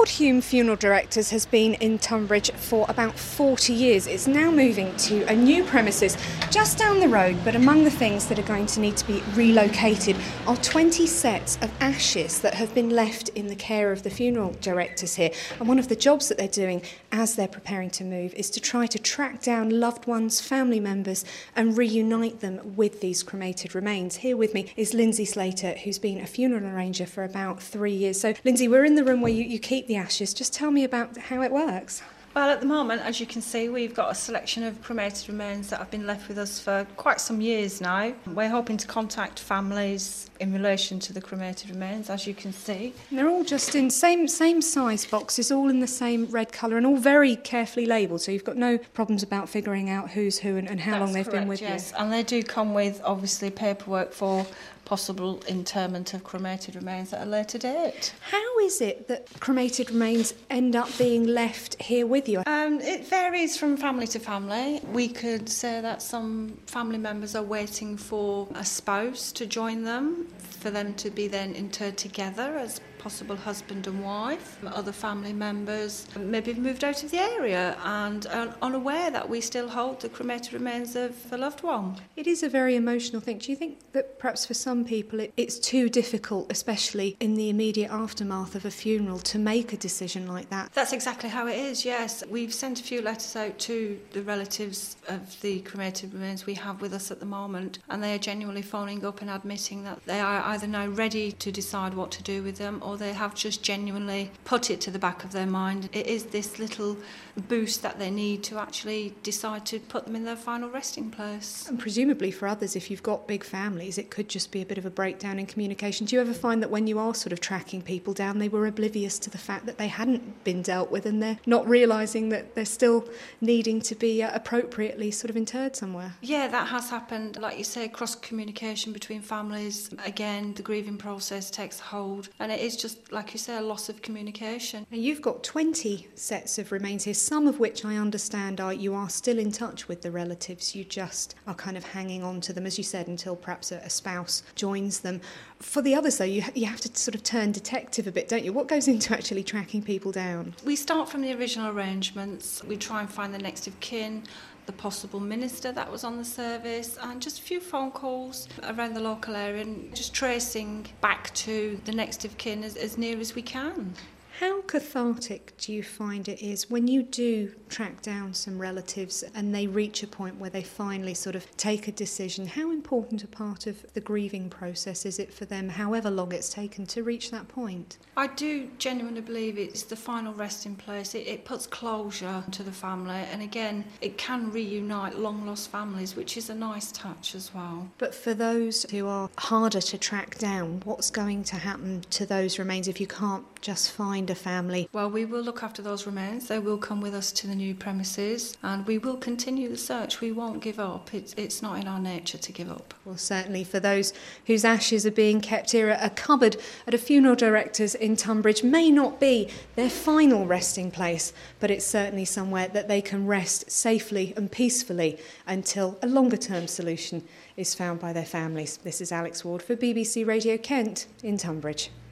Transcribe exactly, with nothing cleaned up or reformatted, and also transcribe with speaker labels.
Speaker 1: Ward Hume Funeral Directors has been in Tunbridge for about forty years. It's now moving to a new premises just down the road, but among the things that are going to need to be relocated are twenty sets of ashes that have been left in the care of the funeral directors here. And one of the jobs that they're doing as they're preparing to move is to try to track down loved ones, family members, and reunite them with these cremated remains. Here with me is Lindsay Slater, who's been a funeral arranger for about three years. So, Lindsay, we're in the room where you, you keep the ashes. Just tell me about how it works.
Speaker 2: Well, at the moment, as you can see, we've got a selection of cremated remains that have been left with us for quite some years now. We're hoping to contact families in relation to the cremated remains, as you can see.
Speaker 1: And they're all just in same same size boxes, all in the same red colour and all very carefully labelled, so you've got no problems about figuring out who's who and, and how
Speaker 2: That's
Speaker 1: long they've
Speaker 2: correct,
Speaker 1: been with
Speaker 2: yes.
Speaker 1: you.
Speaker 2: Yes, and they do come with, obviously, paperwork for possible interment of cremated remains at a later date.
Speaker 1: How is it that cremated remains end up being left here with you?
Speaker 2: Um, it varies from family to family. We could say that some family members are waiting for a spouse to join them, for them to be then interred together as possible husband and wife. Other family members maybe have moved out of the area and are unaware that we still hold the cremated remains of a loved one.
Speaker 1: It is a very emotional thing. Do you think that perhaps for some people it, it's too difficult, especially in the immediate aftermath of a funeral, to make a decision like that?
Speaker 2: That's exactly how it is, yes. We've sent a few letters out to the relatives of the cremated remains we have with us at the moment, and they are genuinely phoning up and admitting that they are either now ready to decide what to do with them, or they have just genuinely put it to the back of their mind. It is this little boost that they need to actually decide to put them in their final resting place.
Speaker 1: And presumably for others, if you've got big families, it could just be a bit of a breakdown in communication. Do you ever find that when you are sort of tracking people down, they were oblivious to the fact that they hadn't been dealt with and they're not realising that they're still needing to be uh, appropriately sort of interred somewhere?
Speaker 2: Yeah, that has happened. Like you say, cross-communication between families. Again, the grieving process takes hold, and it is just, like you say, a loss of communication.
Speaker 1: Now, you've got twenty sets of remains here, some of which I understand are you are still in touch with the relatives. You just are kind of hanging on to them, as you said, until perhaps a, a spouse joins them. For the others, though, you, ha- you have to sort of turn detective a bit, don't you? What goes into actually tracking people down?
Speaker 2: We start from the original arrangements. We try and find the next of kin, the possible minister that was on the service, and just a few phone calls around the local area and just tracing back to the next of kin as, as near as we can.
Speaker 1: How cathartic do you find it is when you do track down some relatives and they reach a point where they finally sort of take a decision? How important a part of the grieving process is it for them, however long it's taken to reach that point?
Speaker 2: I do genuinely believe it's the final resting place. It, it puts closure to the family, and again, it can reunite long-lost families, which is a nice touch as well.
Speaker 1: But for those who are harder to track down, what's going to happen to those remains if you can't just find a family?
Speaker 2: Well, we will look after those remains. They will come with us to the new premises, and we will continue the search. We won't give up. It's, it's not in our nature to give up.
Speaker 1: Well, certainly for those whose ashes are being kept here, a cupboard at a funeral director's in Tunbridge may not be their final resting place, but it's certainly somewhere that they can rest safely and peacefully until a longer-term solution is found by their families. This is Alex Ward for B B C Radio Kent in Tunbridge.